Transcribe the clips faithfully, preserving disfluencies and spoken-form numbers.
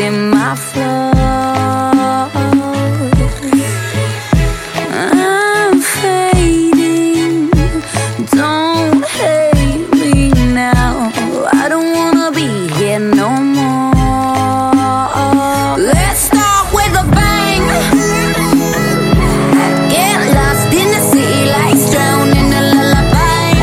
in my flow. I'm fading, don't hate me now. I don't wanna be here no more. Let's start with a bang. Get lost in the sea, lights drown in a lullaby.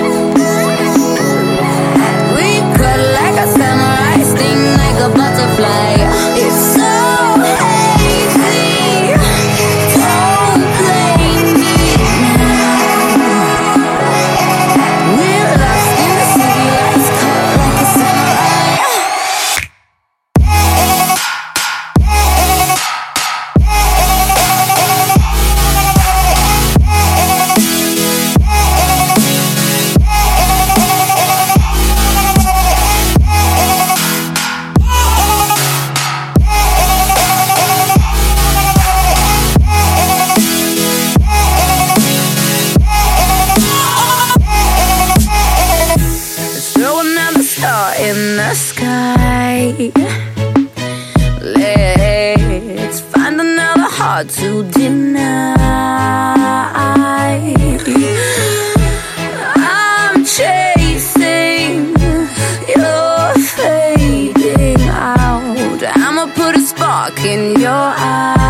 We cut like a samurai, sting like a butterfly. It's so hazy, don't blame me now. We're lost in the sea, lights cut like a samurai. Throw another star in the sky. Let's find another heart to deny. I'm chasing, you're fading out. I'ma put a spark in your eye.